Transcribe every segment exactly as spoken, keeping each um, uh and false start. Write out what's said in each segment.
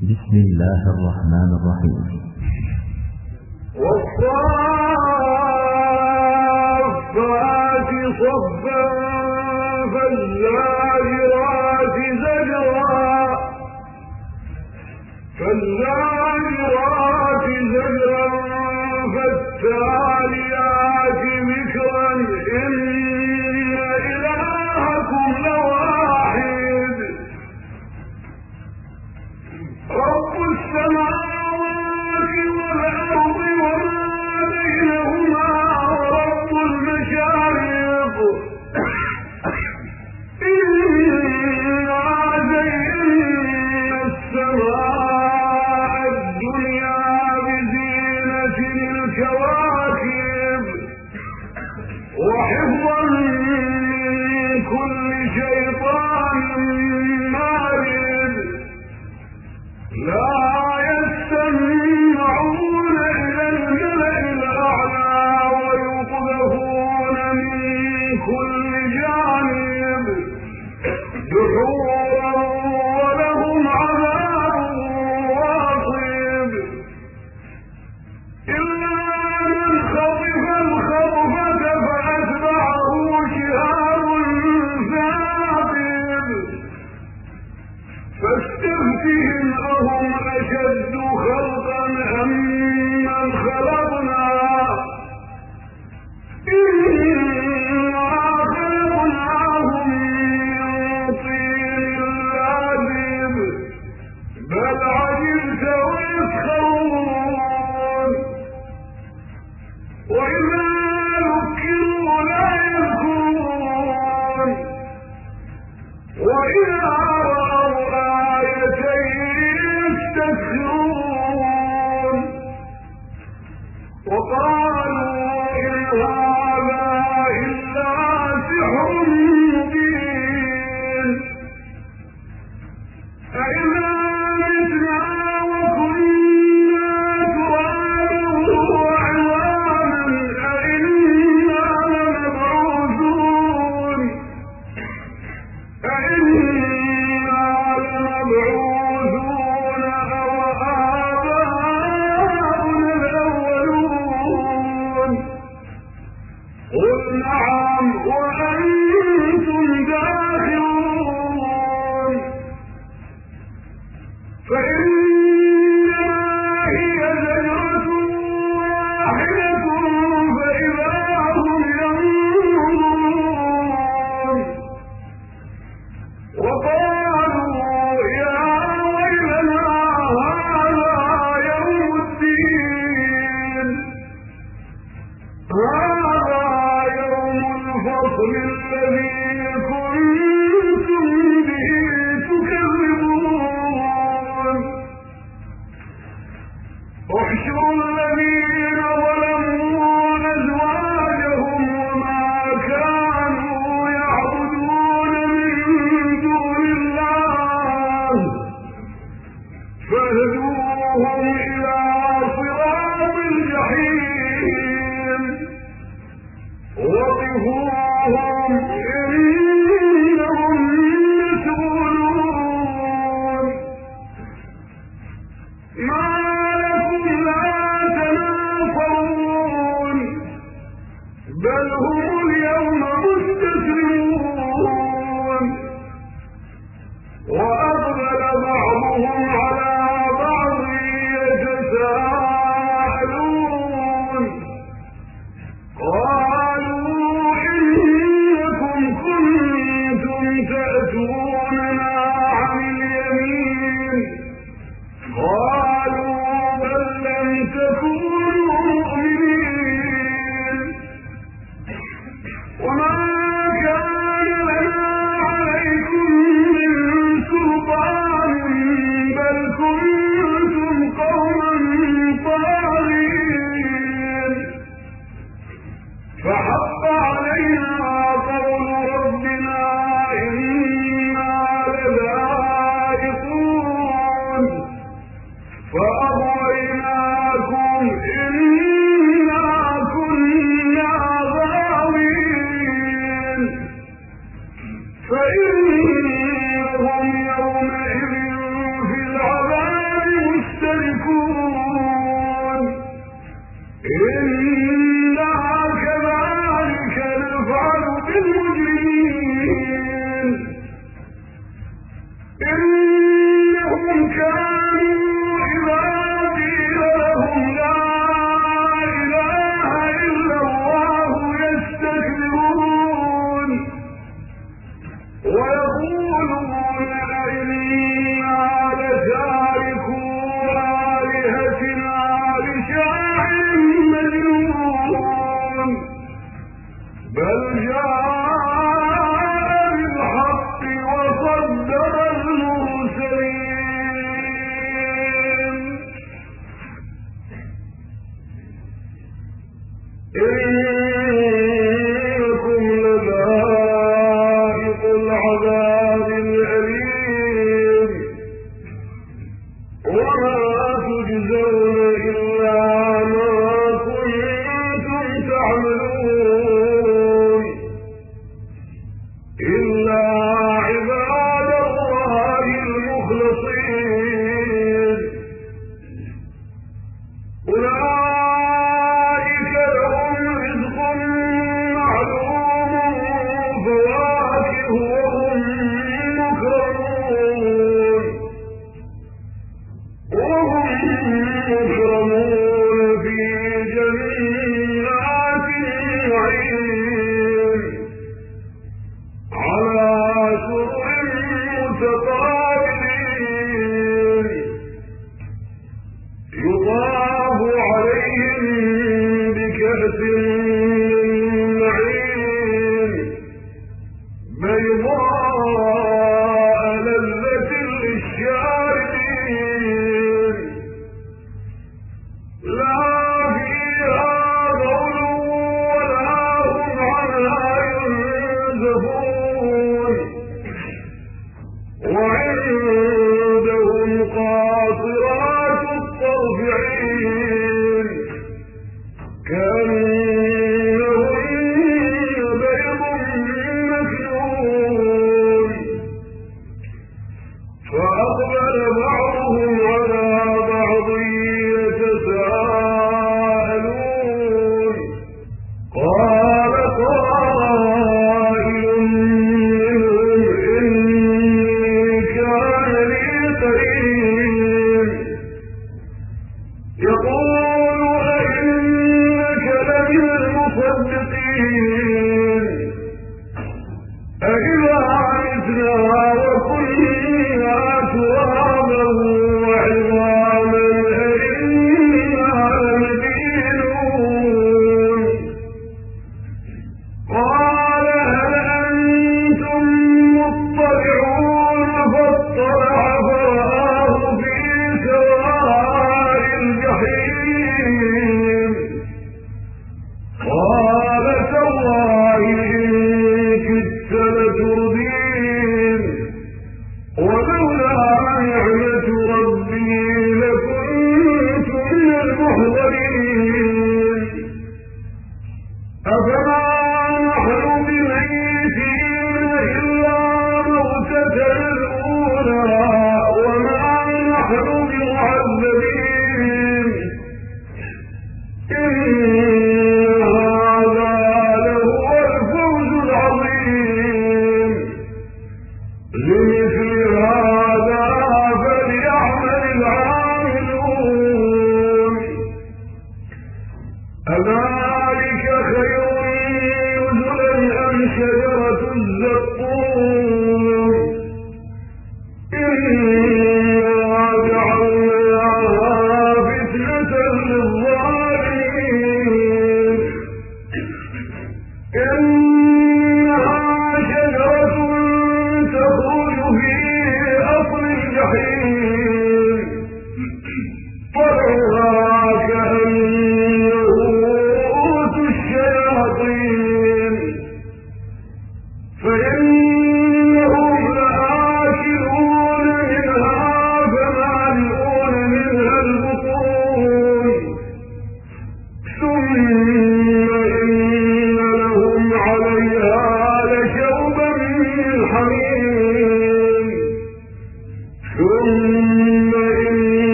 بسم الله الرحمن الرحيم. والصافات صفا فالزاجرات زجرا فالزاجرات زجرا فالتاليات ذكرا إن إلهكم لواحد رب السماوات والأرض وما بينهما ورب المشارق إنا زينا السماء الدنيا بزينة الكواكب وحفظا من كل شيطان مارد لا يستمعون إلى الملأ الأعلى ويقذفون من كل جانب دحورا ولهم عذاب واصب إلا من خطف الخطفة فأتبعه شهاب ثاقب فاستفتهم أهم أشد خلقا أم من خلقنا إنا خلقناهم من طين لازب بل عجبت ويسخرون وإذا ذكروا لا يذكرون وإذا وقالوا إن هذا إلا سحر مبين أإذا متنا وكنا ترابا وعظاما أإنا لمبعوثون أإنا لمبعوثون أو آباؤنا الأولون قل نعم وأنتم داخلون فإنما هي زجرة واحدة فإذا هم ينظرون وقالوا يا ويلنا هذا يوم الدين هذا يوم الفصل الذي كنتم به تكذبون احشروا الذين ظلموا أزواجهم وما كانوا يعبدون من دون الله فاهدوهم إلى صراط الجحيم وقفوهم إنهم مسؤولون ما لكم لا تناصرون بل هم اليوم مستسلمون وأقبل بعضهم على بعض يتساءلون قالوا إنكم كنتم تأتوننا عن اليمين قالوا بل لم تكونوا مؤمنين وما كان لنا عليكم من سلطان بل كنتم قوما طاغين فحق علينا قول ربنا إنا لذائقون فأغويناكم إنا كنا غاوين فإنهم يومئذ في العذاب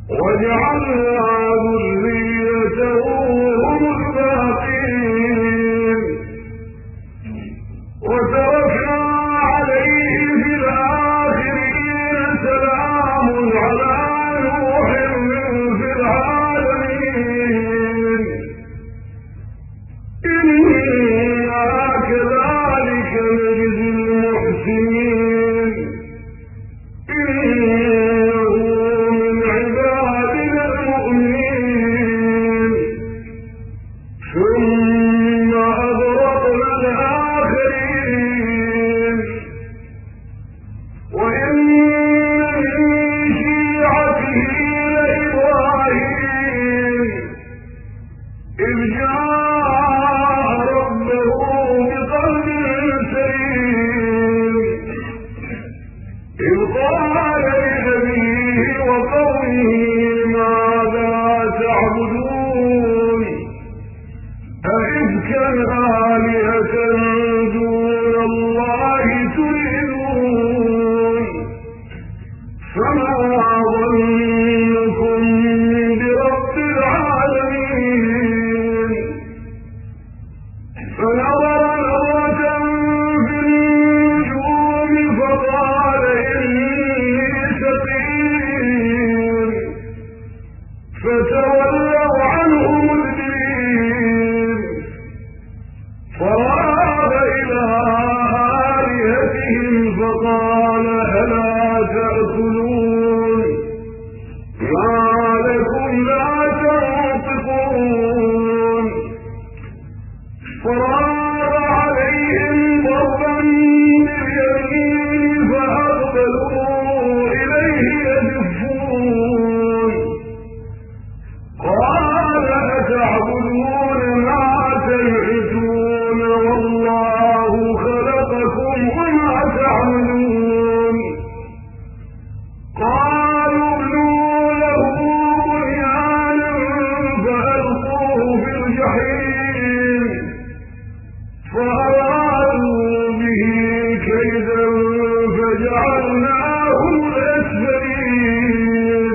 وجعلنا ذريته هم الباقين وتركنا عليه في الآخرين سلام على نوح في العالمين إنا كذلك نجزي المحسنين إنه من عبادنا المؤمنين ثم أغرقنا الآخرين وإن من شيعته لإبراهيم إذ جاء ربه بقلب سليم إذ قال لأبيه وقومه ماذا تعبدون أئفكا آلهة دون الله تريدون فما ظنكم برب العالمين فنظر نظرة في النجوم فقال إني سقيم فتولوا عنه مدبرين فراغ إلى آلهتهم فقال ألا تأكلون ما لكم لا تنطقون فراغ عليهم ضربا باليمين فأقبلوا إليه يزفون قال أتعبدون ما تنحتون والله خلقكم وما تعملون قالوا ابنوا له بنيانا فألقوه في الجحيم فأرادوا به كيدا فجعلناهم الأسفلين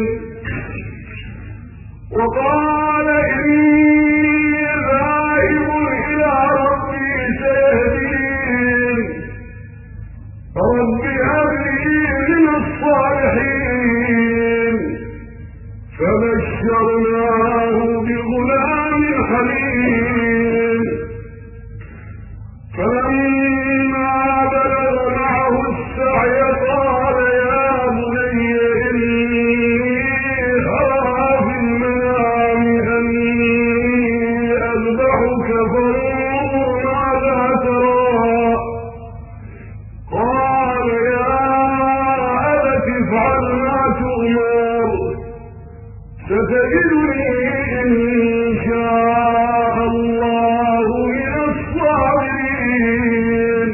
وقال إني ذاهب إلى ربي سيهدين رب هب لي من الصالحين فبشرناه بغلام حليم فلما بلغ معه السعي قال يا بني إني أرى في المنام أني أذبحك فانظر ماذا ترى قال يا أبت افعل ما تؤمر ستجدني إن شاء الله من الصابرين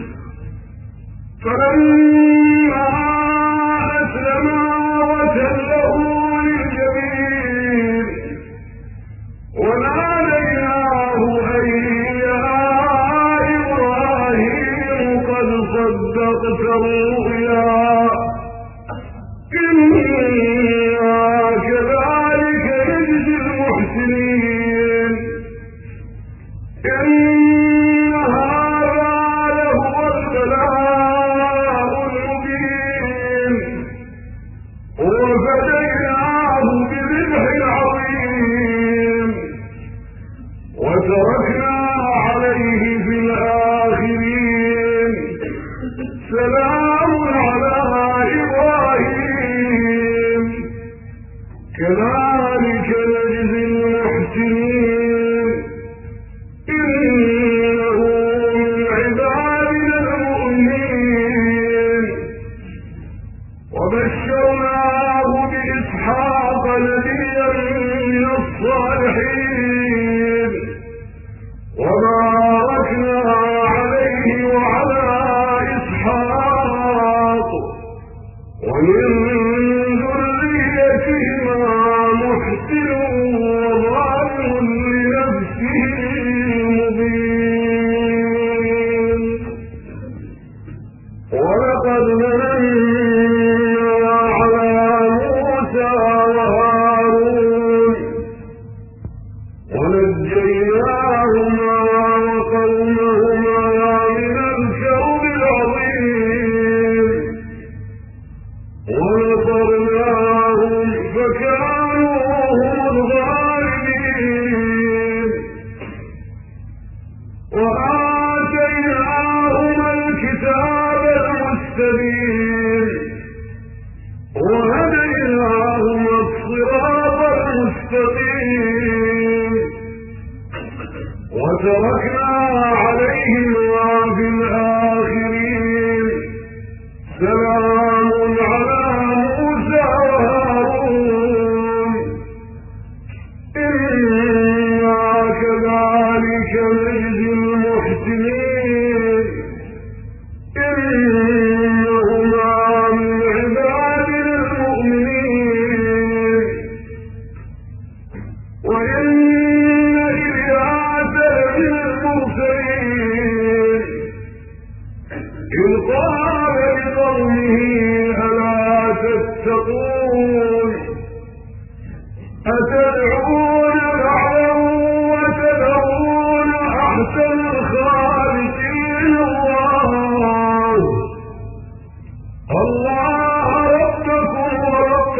فلما أسلما وتله للجبين وناديناه أن يا إبراهيم قد صدقت الرؤيا إنا كذلك نجزي المحسنين إن هذا لهو البلاء المبين وفديناه بذبح عظيم وتركنا عليه في الآخرين سلام على إبراهيم كذلك نجزي المحسنين إنه من عبادنا المؤمنين وبشرناه بإسحاق نبيا من الصالحين وباركنا عليه وعلى إسحاق ومن ذريتهما محسن وظالم لنفسه مبين ولقد مننا على موسى وهارون أتدعون بعلا وتدعون أحسن الخالقين الله الله ربكم ورب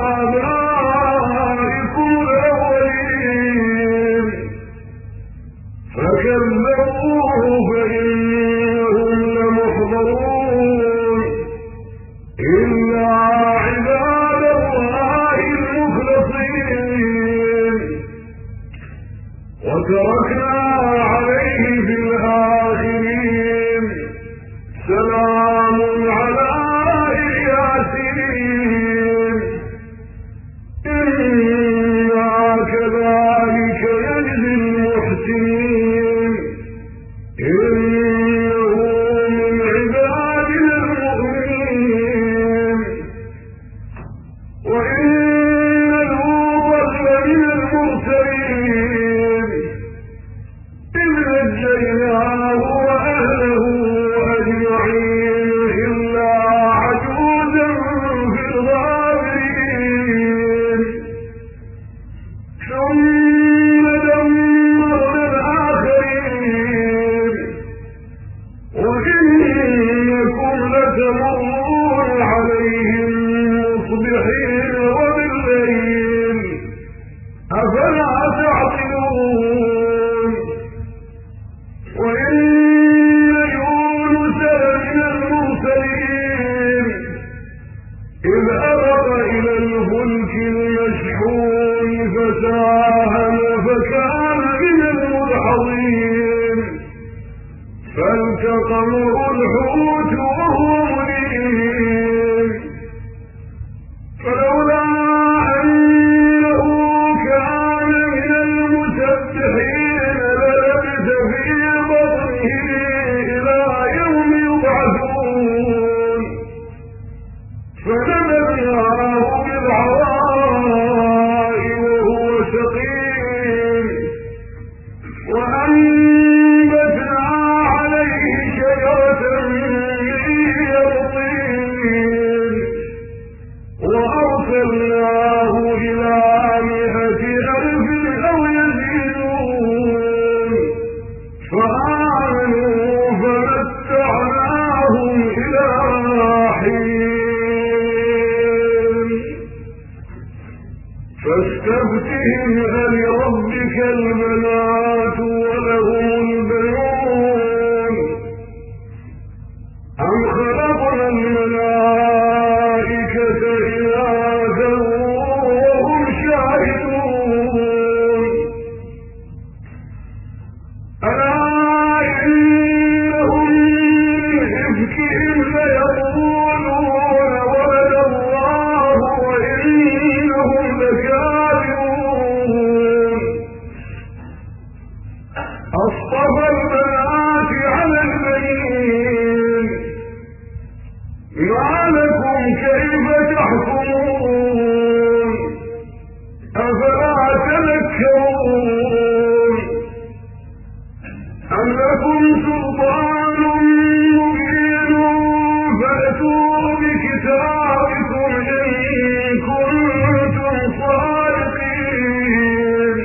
آبائكم الأولين فكذبوه فإنهم لمحضرون إلا عباد الله المخلصين وتركنا عليه في الآخرين سلام على ياسين إنا كذلك نجزي المحسنين إنه من عبادنا المؤمنين وإن لوطا لمن المرسلين إذ نجيناه وأهله أجمعين إلا عجوزا في الغابرين ثم دمرنا الآخرين وإنكم لتمرون عليهم مصبحين وبالليل أفلا تعقلون وإن يونس لمن المرسلين إذ أبق إلى الفلك المشحون فساهم فكان من المدحضين فالتقمه الحوت وهو مليم فلولا أنه كان من المسبحين للبث في بطنه إلى يوم يبعثون فنبذناه بالعراء وهو سقيم وأنبتنا عليه شجرة من يقطين وأرسلناه إلى مئة ألف أو يزيدون فآمنوا فمتعناهم إلى حين فاستفتهم ألربك البنات ولهم البنون أم خلقنا الملائكة إناثا وهم شاهدون ألا إنهم من إفكهم ليقولون ولد الله وإنهم لكاذبون أصطفى البنات على البنين ما لكم كيف تحكمون أفلا تذكرون أم لكم سلطان مبين فأتوا بكتابكم إن كنتم صادقين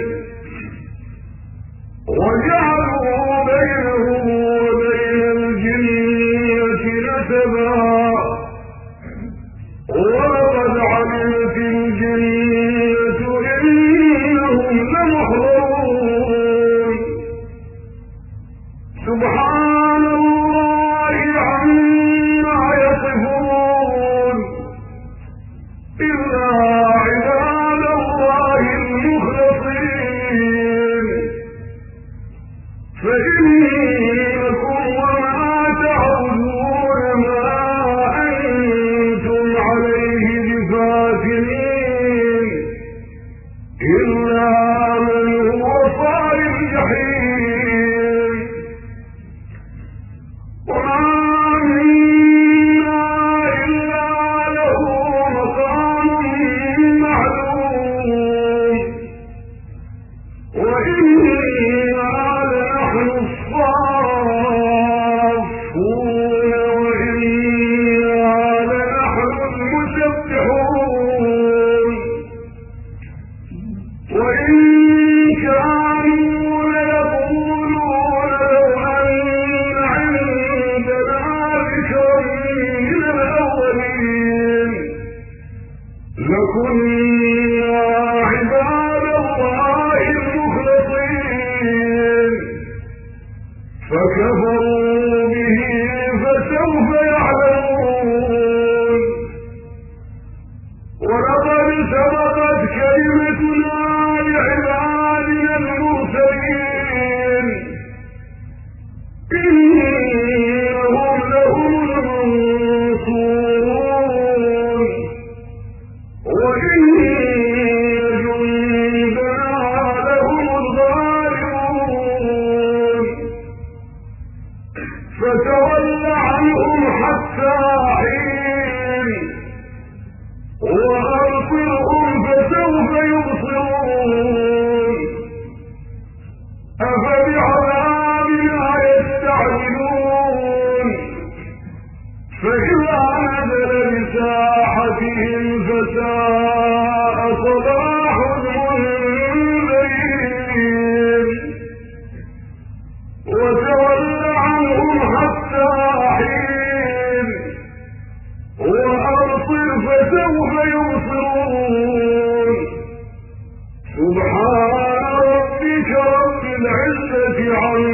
وجعلوا بينه وبين الجنة نسبا ولقد علمت الجنة إنهم لمحضرون سبحان الله عما يصفون إلا عباد الله المخلصين فإنكم وما تعبدون ما أنتم عليه بفاتنين إلا من هو صال الجحيم وما منا إلا له مقام معلوم وإنا لنحن الصافون وإنا لنحن المسبحون وإن كانوا ليقولون لو أن عندنا ذكرا من الأولين لكنا عباد الله المخلصين فكفروا به فسوف يعلمون ولقد سبقت كلمتنا لعبادنا المرسلين إنهم لهم المنصورون وإن جندنا لهم الغالبون فتول عنهم حتى حين وأبصرهم فسوف يبصرون أفبعذابنا يستعجلون فإذا نزل بساحتهم فساء صباح المنذرين وتول عنهم حتى حين وأبصر فسوف يبصرون سبحان ربك رب العزة عما